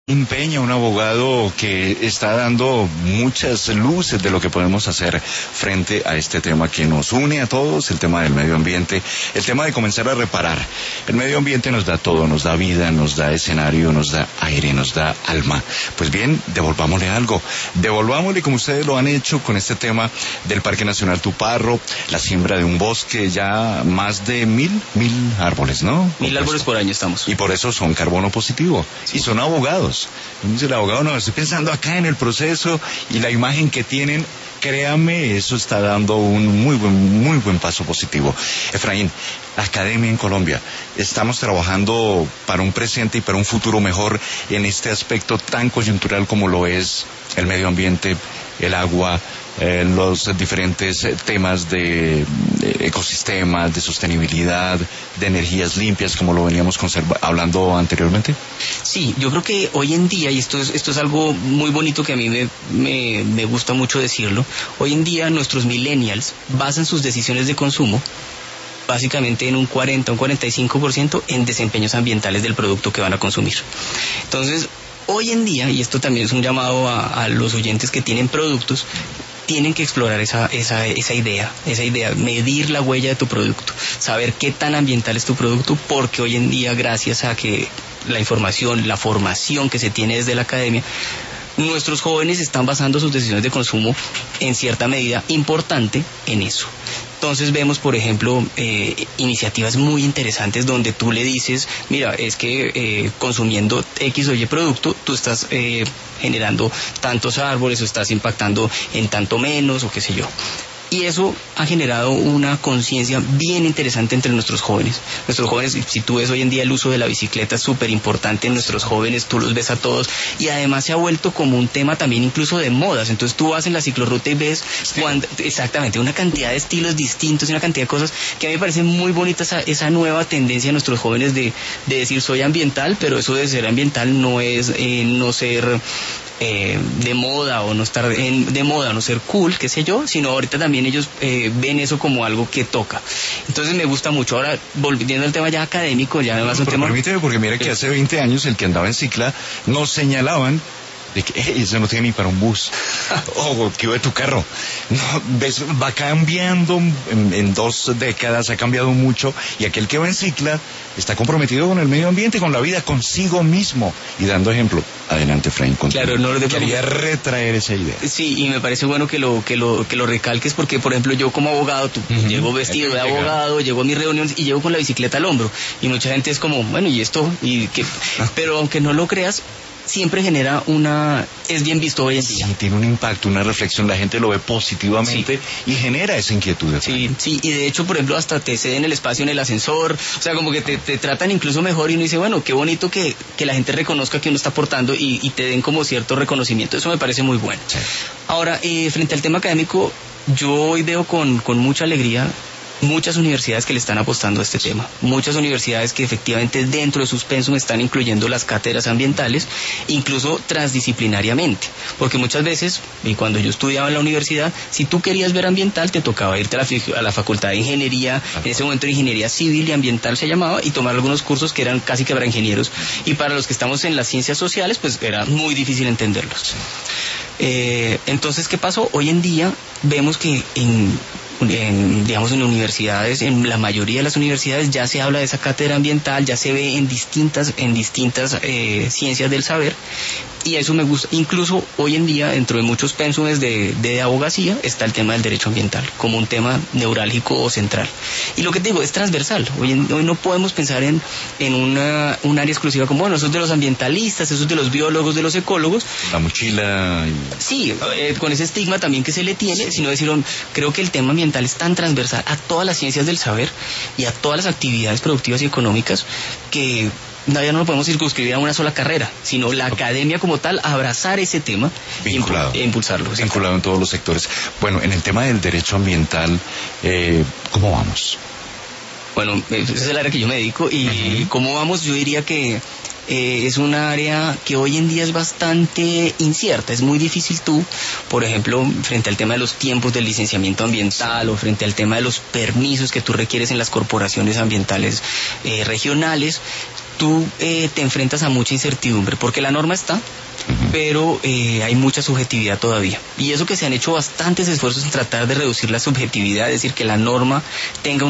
Peña, un abogado que está dando muchas luces de lo que podemos hacer frente a este tema que nos une a todos, el tema del medio ambiente, el tema de comenzar a reparar. El medio ambiente nos da todo, nos da vida, nos da escenario, nos da aire, nos da alma. Pues bien, devolvámosle algo, devolvámosle como ustedes lo han hecho con este tema del Parque Nacional Tuparro, la siembra de un bosque, ya más de mil árboles, ¿no? 1000 árboles por año estamos. Y por eso son carbono positivo, sí. Y son abogados. Dice el abogado, no, estoy pensando acá en el proceso y la imagen que tienen, créame, eso está dando un muy buen paso positivo. Efraín, la academia en Colombia, estamos trabajando para un presente y para un futuro mejor en este aspecto tan coyuntural como lo es el medio ambiente, el agua, los diferentes temas de ecosistemas, de sostenibilidad, de energías limpias, como lo veníamos hablando anteriormente. Sí, yo creo que hoy en día, y esto es algo muy bonito que a mí me gusta mucho decirlo, hoy en día nuestros millennials basan sus decisiones de consumo básicamente en un 40, un 45% en desempeños ambientales del producto que van a consumir. Entonces, hoy en día, y esto también es un llamado a los oyentes que tienen productos, tienen que explorar esa idea, medir la huella de tu producto, saber qué tan ambiental es tu producto, porque hoy en día, gracias a que la información, la formación que se tiene desde la academia, nuestros jóvenes están basando sus decisiones de consumo en cierta medida importante en eso. Entonces vemos, por ejemplo, iniciativas muy interesantes donde tú le dices, mira, es que consumiendo X o Y producto, tú estás generando tantos árboles o estás impactando en tanto menos o qué sé yo. Y eso ha generado una conciencia bien interesante entre nuestros jóvenes. Nuestros jóvenes, si tú ves hoy en día el uso de la bicicleta es súper importante en nuestros jóvenes, tú los ves a todos, y además se ha vuelto como un tema también incluso de modas. Entonces tú vas en la ciclorruta y ves exactamente una cantidad de estilos distintos y una cantidad de cosas que a mí me parece muy bonita esa nueva tendencia de nuestros jóvenes de decir soy ambiental, pero eso de ser ambiental no es no ser de moda o no estar de moda, no ser cool, qué sé yo, sino ahorita también ellos ven eso como algo que toca. Entonces me gusta mucho. Ahora, volviendo al tema ya académico, ya además un tema... Permíteme, porque mira que hace 20 años el que andaba en cicla nos señalaban de que eso no tiene ni para un bus. O que de tu carro. No, ves, va cambiando en 2 décadas, ha cambiado mucho, y aquel que va en cicla está comprometido con el medio ambiente, con la vida, consigo mismo, y dando ejemplo. Adelante, Efraín. Claro, no quería retraer esa idea. Sí, y me parece bueno que lo recalques, porque por ejemplo yo como abogado, llego vestido de abogado, llego a mis reuniones y llego con la bicicleta al hombro, y mucha gente es como, bueno, ¿y esto? Pero aunque no lo creas, siempre genera es bien visto hoy en día. Sí, tiene un impacto, una reflexión, la gente lo ve positivamente, sí. Y genera esa inquietud. Sí, y de hecho, por ejemplo, hasta te ceden el espacio en el ascensor, o sea, como que te tratan incluso mejor, y uno dice, bueno, qué bonito que la gente reconozca que uno está aportando y te den como cierto reconocimiento. Eso me parece muy bueno. Sí. Ahora, frente al tema académico, yo hoy veo con mucha alegría muchas universidades que le están apostando a este tema, muchas universidades que efectivamente dentro de sus pensum están incluyendo las cátedras ambientales, incluso transdisciplinariamente, porque muchas veces, y cuando yo estudiaba en la universidad, si tú querías ver ambiental, te tocaba irte a la facultad de ingeniería, en ese momento de ingeniería civil y ambiental se llamaba, y tomar algunos cursos que eran casi que para ingenieros, y para los que estamos en las ciencias sociales, pues era muy difícil entenderlos. Entonces, ¿qué pasó? Hoy en día vemos que en universidades, en la mayoría de las universidades ya se habla de esa cátedra ambiental, ya se ve en distintas ciencias del saber, y eso me gusta. Incluso hoy en día, dentro de muchos pénsumes de abogacía, está el tema del derecho ambiental como un tema neurálgico o central. Y lo que te digo, es transversal. Hoy no podemos pensar en un área exclusiva como, bueno, eso es de los ambientalistas, eso es de los biólogos, de los ecólogos. La mochila. Sí, con ese estigma también que se le tiene, sino decir, creo que el tema ambiental es tan transversal a todas las ciencias del saber y a todas las actividades productivas y económicas que ya no lo podemos circunscribir a una sola carrera, sino la academia como tal, abrazar ese tema e impulsarlo. Vinculado en todos los sectores. Bueno, en el tema del derecho ambiental, ¿cómo vamos? Bueno, esa es el área que yo me dedico, y ¿cómo vamos? Yo diría que es un área que hoy en día es bastante incierta. Es muy difícil tú, por ejemplo, frente al tema de los tiempos del licenciamiento ambiental o frente al tema de los permisos que tú requieres en las corporaciones ambientales regionales, tú te enfrentas a mucha incertidumbre, porque la norma está, pero hay mucha subjetividad todavía. Y eso que se han hecho bastantes esfuerzos en tratar de reducir la subjetividad, es decir, que la norma tenga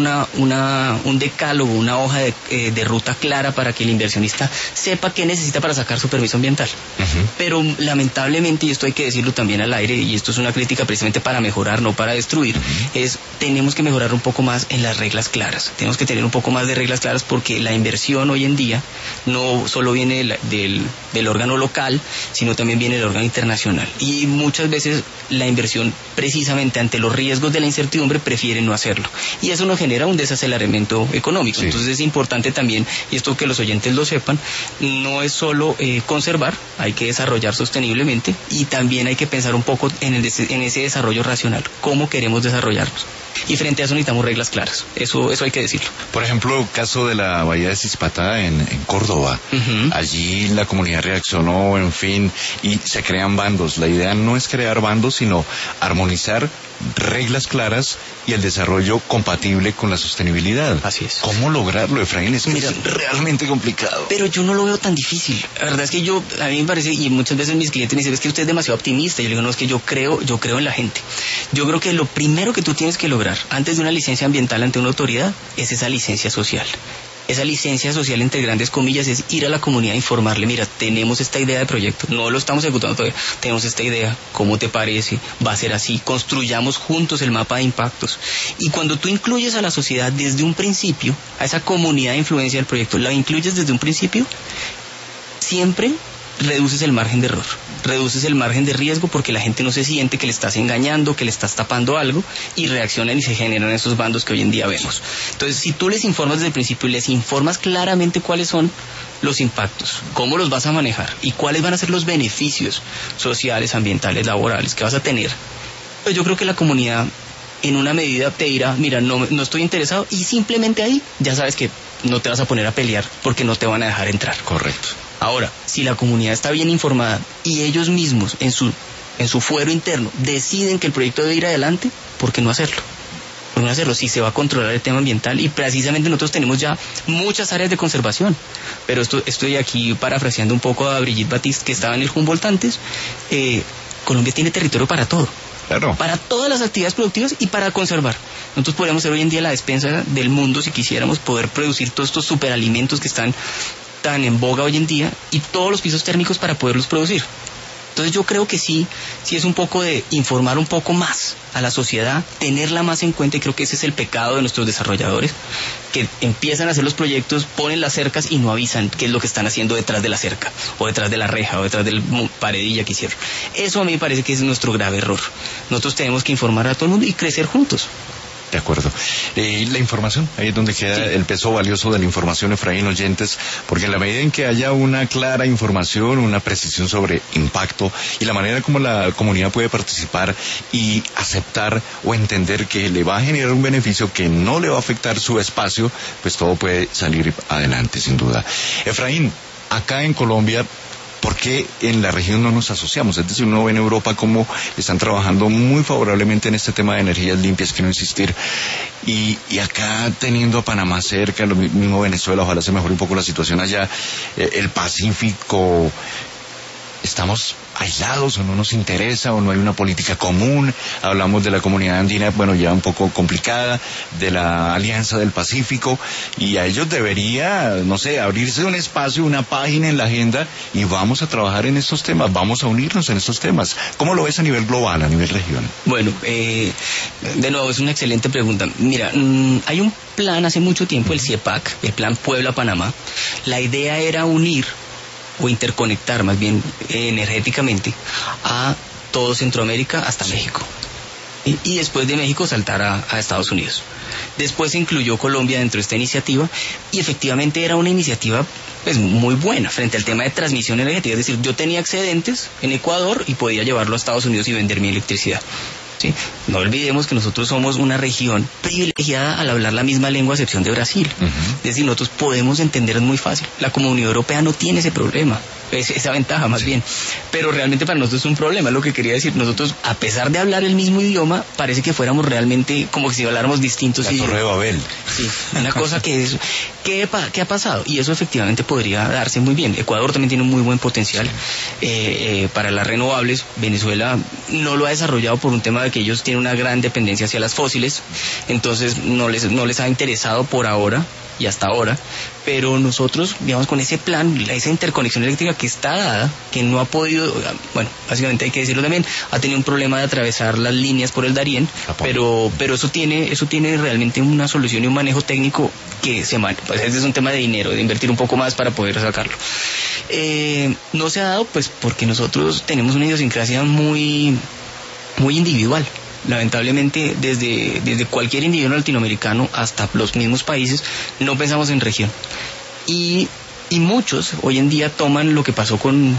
un decálogo, una hoja de ruta clara para que el inversionista sepa qué necesita para sacar su permiso ambiental. Pero lamentablemente, y esto hay que decirlo también al aire, y esto es una crítica precisamente para mejorar, no para destruir, tenemos que mejorar un poco más en las reglas claras. Tenemos que tener un poco más de reglas claras, porque la inversión hoy en día no solo viene del órgano local, sino también viene del órgano internacional. Y muchas veces la inversión, precisamente ante los riesgos de la incertidumbre, prefiere no hacerlo. Y eso nos genera un desaceleramiento económico. Sí. Entonces es importante también, y esto que los oyentes lo sepan, no es solo conservar, hay que desarrollar sosteniblemente, y también hay que pensar un poco en ese desarrollo racional, cómo queremos desarrollarnos. Y frente a eso necesitamos reglas claras, eso hay que decirlo. Por ejemplo, caso de la bahía de Zispata en Córdoba, allí la comunidad reaccionó, en fin, y se crean bandos. La idea no es crear bandos, sino armonizar reglas claras y el desarrollo compatible con la sostenibilidad. Así es. ¿Cómo lograrlo, Efraín? Es realmente complicado. Pero yo no lo veo tan difícil. La verdad es que a mí me parece, y muchas veces mis clientes me dicen, es que usted es demasiado optimista. Yo le digo, no, es que yo creo en la gente. Yo creo que lo primero que tú tienes que lograr antes de una licencia ambiental ante una autoridad es esa licencia social. Esa licencia social, entre grandes comillas, es ir a la comunidad a informarle, mira, tenemos esta idea de proyecto, no lo estamos ejecutando todavía, tenemos esta idea, ¿cómo te parece? Va a ser así, construyamos juntos el mapa de impactos. Y cuando tú incluyes a la sociedad desde un principio, a esa comunidad de influencia del proyecto, la incluyes desde un principio, siempre reduces el margen de error, reduces el margen de riesgo, porque la gente no se siente que le estás engañando, que le estás tapando algo, y reaccionan y se generan esos bandos que hoy en día vemos. Entonces, si tú les informas desde el principio y les informas claramente cuáles son los impactos, cómo los vas a manejar y cuáles van a ser los beneficios sociales, ambientales, laborales que vas a tener, pues yo creo que la comunidad en una medida te dirá, mira, no estoy interesado, y simplemente ahí ya sabes que no te vas a poner a pelear porque no te van a dejar entrar. Correcto. Ahora, si la comunidad está bien informada y ellos mismos en su fuero interno deciden que el proyecto debe ir adelante, ¿por qué no hacerlo? ¿Por qué no hacerlo? Si se va a controlar el tema ambiental, y precisamente nosotros tenemos ya muchas áreas de conservación. Pero estoy aquí parafraseando un poco a Brigitte Batiste, que estaba en el Humboldt antes. Colombia tiene territorio para todo. Claro. Para todas las actividades productivas y para conservar. Nosotros podríamos ser hoy en día la despensa del mundo si quisiéramos, poder producir todos estos superalimentos que están tan en boga hoy en día, y todos los pisos térmicos para poderlos producir. Entonces yo creo que sí es un poco de informar un poco más a la sociedad, tenerla más en cuenta, y creo que ese es el pecado de nuestros desarrolladores, que empiezan a hacer los proyectos, ponen las cercas y no avisan qué es lo que están haciendo detrás de la cerca, o detrás de la reja, o detrás de la paredilla que hicieron. Eso a mí me parece que es nuestro grave error. Nosotros tenemos que informar a todo el mundo y crecer juntos. De acuerdo. La información, ahí es donde queda el peso valioso de la información, Efraín, oyentes, porque en la medida en que haya una clara información, una precisión sobre impacto y la manera como la comunidad puede participar y aceptar o entender que le va a generar un beneficio que no le va a afectar su espacio, pues todo puede salir adelante, sin duda. Efraín, acá en Colombia, ¿por qué en la región no nos asociamos? Es decir, uno ve en Europa cómo están trabajando muy favorablemente en este tema de energías limpias, quiero insistir, y acá teniendo a Panamá cerca, lo mismo Venezuela, ojalá se mejore un poco la situación allá, el Pacífico, estamos aislados o no nos interesa o no hay una política común. Hablamos de la comunidad andina, bueno, ya un poco complicada, de la Alianza del Pacífico, y a ellos debería, no sé, abrirse un espacio, una página en la agenda, y vamos a trabajar en estos temas, vamos a unirnos en estos temas. ¿Cómo lo ves a nivel global, a nivel región? Bueno, de nuevo, es una excelente pregunta. Mira, hay un plan hace mucho tiempo, el CIEPAC, el Plan Puebla-Panamá. La idea era unir o interconectar más bien energéticamente a todo Centroamérica hasta México, y después de México saltar a Estados Unidos. Después se incluyó Colombia dentro de esta iniciativa, y efectivamente era una iniciativa pues muy buena frente al tema de transmisión energética. Es decir, yo tenía excedentes en Ecuador y podía llevarlo a Estados Unidos y vender mi electricidad. ¿Sí? No olvidemos que nosotros somos una región privilegiada al hablar la misma lengua, a excepción de Brasil. Es decir, nosotros podemos entendernos muy fácil. La Comunidad Europea no tiene ese problema. esa ventaja más bien, pero realmente para nosotros es un problema, lo que quería decir. Nosotros, a pesar de hablar el mismo idioma, parece que fuéramos realmente como que si habláramos distintos. La Torre de Babel. Sí, una cosa que es, ¿qué ha pasado? Y eso efectivamente podría darse muy bien. Ecuador también tiene un muy buen potencial para las renovables. Venezuela no lo ha desarrollado por un tema de que ellos tienen una gran dependencia hacia las fósiles, entonces no les ha interesado por ahora y hasta ahora, pero nosotros, digamos, con ese plan, esa interconexión eléctrica que está dada, que no ha podido, bueno, básicamente hay que decirlo también, ha tenido un problema de atravesar las líneas por el Darién, pero eso tiene realmente una solución y un manejo técnico que pues ese es un tema de dinero, de invertir un poco más para poder sacarlo. No se ha dado, pues, porque nosotros tenemos una idiosincrasia muy individual. Lamentablemente, desde cualquier individuo latinoamericano hasta los mismos países, no pensamos en región. Y muchos hoy en día toman lo que pasó con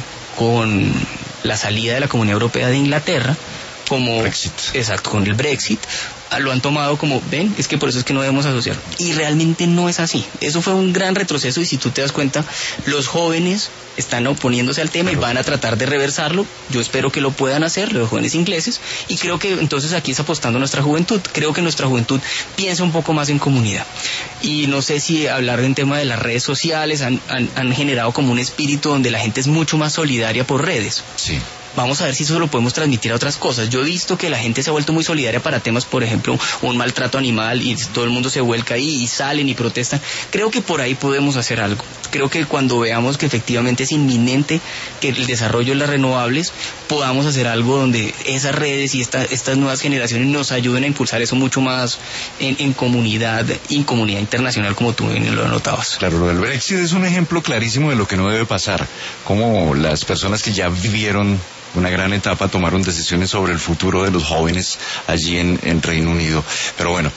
la salida de la Comunidad Europea de Inglaterra como Brexit. Exacto, con el Brexit, lo han tomado como, ven, es que por eso es que no debemos asociar. Y realmente no es así. Eso fue un gran retroceso, y si tú te das cuenta, los jóvenes están oponiéndose al tema y van a tratar de reversarlo. Yo espero que lo puedan hacer, los jóvenes ingleses, y creo que entonces aquí es apostando nuestra juventud. Creo que nuestra juventud piensa un poco más en comunidad. Y no sé si hablar en tema de las redes sociales han generado como un espíritu donde la gente es mucho más solidaria por redes. Sí. Vamos a ver si eso lo podemos transmitir a otras cosas. Yo he visto que la gente se ha vuelto muy solidaria para temas, por ejemplo, un maltrato animal, y todo el mundo se vuelca ahí y salen y protestan. Creo que por ahí podemos hacer algo. Creo que cuando veamos que efectivamente es inminente que el desarrollo de las renovables, podamos hacer algo donde esas redes y estas nuevas generaciones nos ayuden a impulsar eso mucho más en comunidad internacional, como tú lo anotabas. Claro, lo del Brexit es un ejemplo clarísimo de lo que no debe pasar. Como las personas que ya vivieron una gran etapa tomaron decisiones sobre el futuro de los jóvenes allí en Reino Unido. Pero bueno,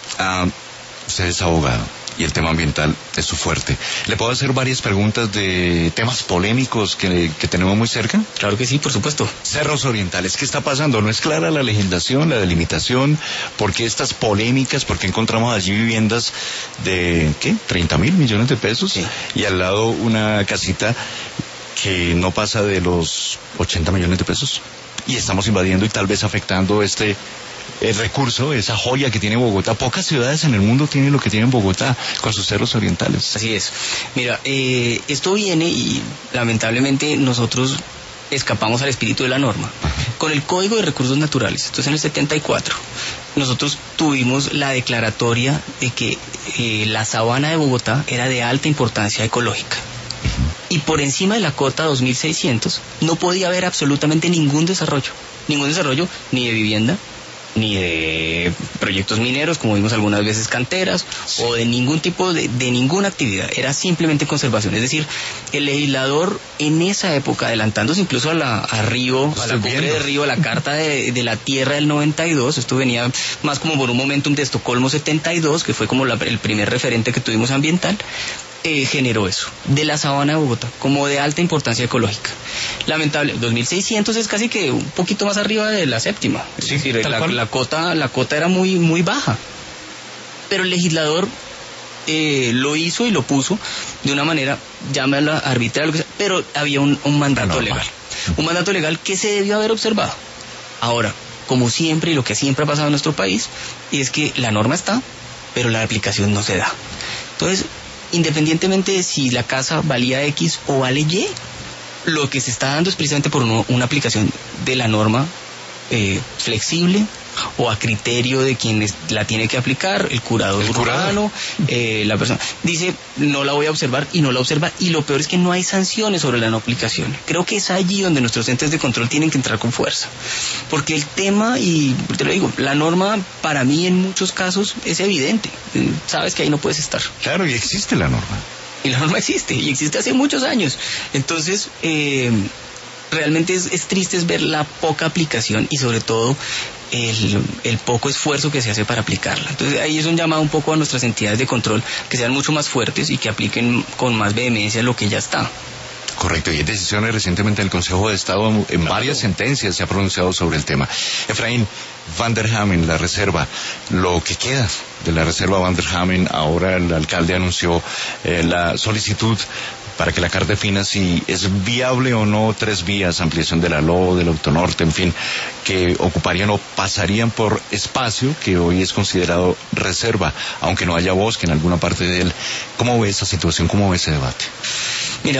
usted es abogado y el tema ambiental es su fuerte. ¿Le puedo hacer varias preguntas de temas polémicos que tenemos muy cerca? Claro que sí, por supuesto. Cerros Orientales, ¿qué está pasando? ¿No es clara la legislación, la delimitación? ¿Por qué estas polémicas? ¿Por qué encontramos allí viviendas de, ¿qué? 30.000 millones de pesos? Sí. Y al lado una casita que no pasa de los 80 millones de pesos, y estamos invadiendo y tal vez afectando el recurso, esa joya que tiene Bogotá. Pocas ciudades en el mundo tienen lo que tiene Bogotá con sus cerros orientales. Así es. Mira, esto viene, y lamentablemente nosotros escapamos al espíritu de la norma. Ajá. Con el Código de Recursos Naturales, entonces en el 74, nosotros tuvimos la declaratoria de que la sabana de Bogotá era de alta importancia ecológica. Y por encima de la cota 2600 no podía haber absolutamente ningún desarrollo ni de vivienda, ni de proyectos mineros, como vimos algunas veces, canteras, sí, o de ningún tipo de ninguna actividad. Era simplemente conservación. Es decir, el legislador en esa época, adelantándose incluso a la cumbre de Río, a la Carta de la Tierra del 92, esto venía más como por un momentum de Estocolmo 72, que fue como el primer referente que tuvimos ambiental, generó eso, de la sabana de Bogotá, como de alta importancia ecológica. Lamentable, 2600 es casi que un poquito más arriba de la séptima. Sí, es decir, la cota era muy, muy baja. Pero el legislador lo hizo y lo puso de una manera, llámala arbitraria, pero había un mandato legal. Un mandato legal que se debió haber observado. Ahora, como siempre, y lo que siempre ha pasado en nuestro país, es que la norma está, pero la aplicación no se da. Entonces, independientemente de si la casa valía X o vale Y, lo que se está dando es precisamente por una aplicación de la norma flexible, o a criterio de quien la tiene que aplicar, el curador urbano, la persona dice no la voy a observar y no la observa, y lo peor es que no hay sanciones sobre la no aplicación. Creo que es allí donde nuestros entes de control tienen que entrar con fuerza, porque el tema, y te lo digo, la norma para mí en muchos casos es evidente, sabes que ahí no puedes estar. Claro, y existe la norma. Y la norma existe, y existe hace muchos años. Entonces, realmente es triste ver la poca aplicación y sobre todo el poco esfuerzo que se hace para aplicarla. Entonces ahí es un llamado un poco a nuestras entidades de control que sean mucho más fuertes y que apliquen con más vehemencia lo que ya está. Correcto, y hay decisiones recientemente del Consejo de Estado en varias sentencias se ha pronunciado sobre el tema. Efraín, Van der Hamen, la reserva, lo que queda de la reserva Van der Hamen, ahora el alcalde anunció la solicitud para que la CAR defina si es viable o no 3 vías, ampliación de la LO, del Autonorte, en fin, que ocuparían o pasarían por espacio que hoy es considerado reserva, aunque no haya bosque en alguna parte de él. ¿Cómo ve esa situación? ¿Cómo ve ese debate? Mira,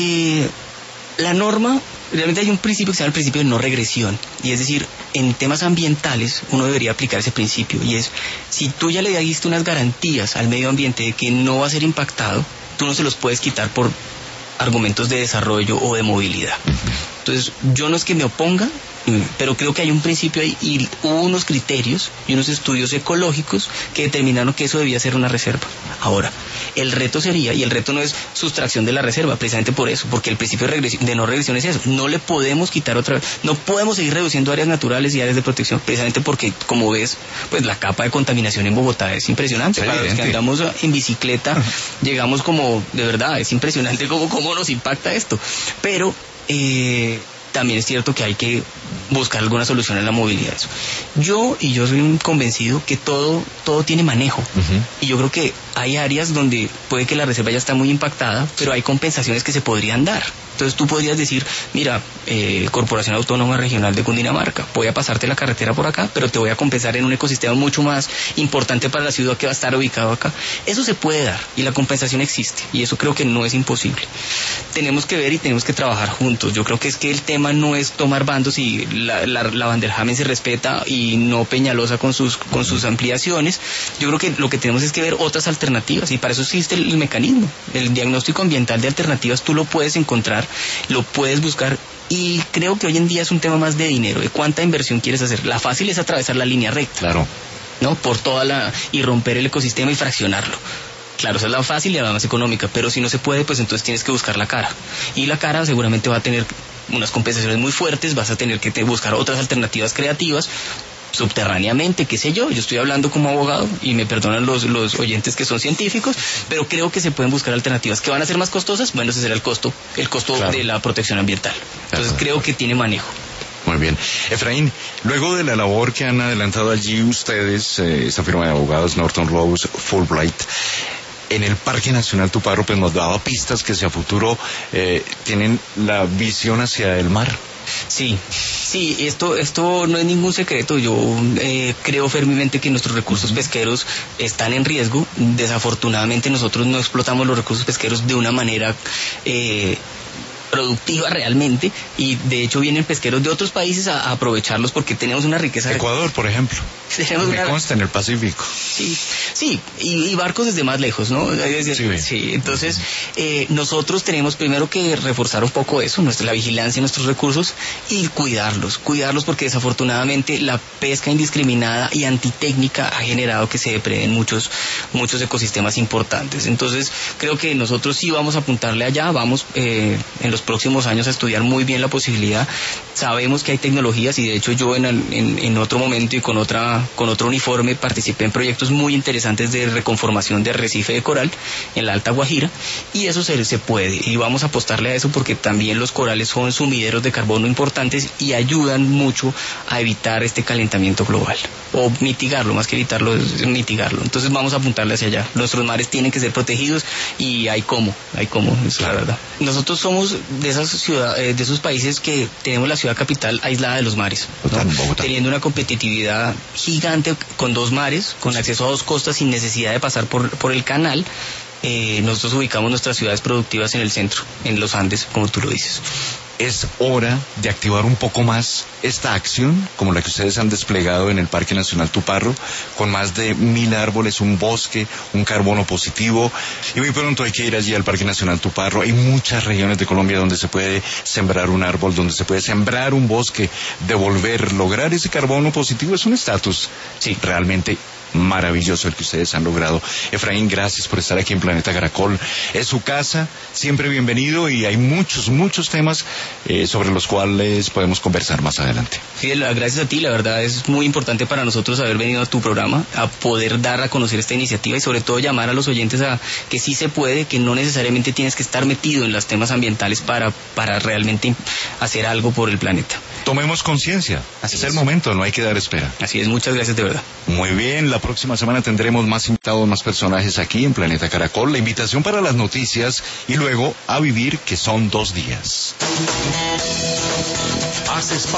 la norma, realmente hay un principio que se llama el principio de no regresión, y es decir, en temas ambientales uno debería aplicar ese principio, y es, si tú ya le diste unas garantías al medio ambiente de que no va a ser impactado, tú no se los puedes quitar por argumentos de desarrollo o de movilidad. Entonces, yo no es que me oponga, pero creo que hay un principio ahí y hubo unos criterios y unos estudios ecológicos que determinaron que eso debía ser una reserva. Ahora, el reto sería, y el reto no es sustracción de la reserva, precisamente por eso, porque el principio de no regresión es eso, no le podemos quitar otra vez, no podemos seguir reduciendo áreas naturales y áreas de protección, precisamente porque, como ves, pues la capa de contaminación en Bogotá es impresionante. Para los que andamos en bicicleta, llegamos como, de verdad, es impresionante cómo nos impacta esto, pero también es cierto que hay que buscar alguna solución en la movilidad. Yo soy un convencido que todo tiene manejo. Y yo creo que hay áreas donde puede que la reserva ya está muy impactada, pero hay compensaciones que se podrían dar. Entonces tú podrías decir, mira, Corporación Autónoma Regional de Cundinamarca, voy a pasarte la carretera por acá, pero te voy a compensar en un ecosistema mucho más importante para la ciudad que va a estar ubicado acá. Eso se puede dar y la compensación existe, y eso creo que no es imposible. Tenemos que ver y tenemos que trabajar juntos. Yo creo que el tema no es tomar bandos y la Vanderhamen se respeta y no Peñalosa con sus ampliaciones. Yo creo que lo que tenemos es que ver otras alternativas, y para eso existe el mecanismo. El diagnóstico ambiental de alternativas tú lo puedes encontrar, lo puedes buscar, y creo que hoy en día es un tema más de dinero, de cuánta inversión quieres hacer. La fácil es atravesar la línea recta, claro, ¿no? Por y romper el ecosistema y fraccionarlo. Claro, esa es la fácil y la más económica, pero si no se puede, pues entonces tienes que buscar la cara. Y la cara seguramente va a tener unas compensaciones muy fuertes, vas a tener que buscar otras alternativas creativas, subterráneamente, qué sé yo estoy hablando como abogado y me perdonan los oyentes que son científicos, pero creo que se pueden buscar alternativas que van a ser más costosas. Bueno, ese será el costo claro, de la protección ambiental. Entonces creo que tiene manejo. Muy bien. Efraín, luego de la labor que han adelantado allí ustedes, esta firma de abogados Norton Rose Fulbright, en el Parque Nacional Tuparro, pues nos daba pistas que hacia futuro tienen la visión hacia el mar. Sí, esto no es ningún secreto. Yo creo firmemente que nuestros recursos pesqueros están en riesgo. Desafortunadamente nosotros no explotamos los recursos pesqueros de una manera productiva realmente, y de hecho vienen pesqueros de otros países a aprovecharlos porque tenemos una riqueza. Ecuador, por ejemplo. Me consta en el Pacífico. Sí, y barcos desde más lejos, ¿no? Sí, entonces nosotros tenemos primero que reforzar un poco eso, la vigilancia de nuestros recursos, y cuidarlos porque desafortunadamente la pesca indiscriminada y antitécnica ha generado que se depreden muchos ecosistemas importantes. Entonces creo que nosotros sí vamos a apuntarle allá, vamos en los próximos años a estudiar muy bien la posibilidad. Sabemos que hay tecnologías, y de hecho yo en otro momento y con otro uniforme participé en proyectos muy interesantes de reconformación de arrecife de coral en la Alta Guajira, y eso se puede, y vamos a apostarle a eso porque también los corales son sumideros de carbono importantes y ayudan mucho a evitar este calentamiento global, o mitigarlo, más que evitarlo, es mitigarlo. Entonces vamos a apuntarle hacia allá. Nuestros mares tienen que ser protegidos y hay cómo, es la verdad. Nosotros somos de esas ciudades, de esos países que tenemos la ciudad capital aislada de los mares, ¿no? Teniendo una competitividad gigante con 2 mares, con acceso a 2 costas sin necesidad de pasar por el canal. Nosotros ubicamos nuestras ciudades productivas en el centro, en los Andes, como tú lo dices. Es hora de activar un poco más esta acción, como la que ustedes han desplegado en el Parque Nacional Tuparro, con más de 1000 árboles, un bosque, un carbono positivo, y muy pronto hay que ir allí al Parque Nacional Tuparro. Hay muchas regiones de Colombia donde se puede sembrar un árbol, donde se puede sembrar un bosque, lograr ese carbono positivo. Es un estatus, sí, realmente maravilloso el que ustedes han logrado. Efraín, gracias por estar aquí en Planeta Caracol. Es su casa, siempre bienvenido, y hay muchos temas sobre los cuales podemos conversar más adelante. Fidel, gracias a ti, la verdad es muy importante para nosotros haber venido a tu programa, a poder dar a conocer esta iniciativa y sobre todo llamar a los oyentes a que sí se puede, que no necesariamente tienes que estar metido en los temas ambientales para realmente hacer algo por el planeta. Tomemos conciencia. Es el momento, no hay que dar espera. Así es, muchas gracias de verdad. Muy bien, la próxima semana tendremos más invitados, más personajes aquí en Planeta Caracol. La invitación para las noticias y luego a vivir, que son 2 días.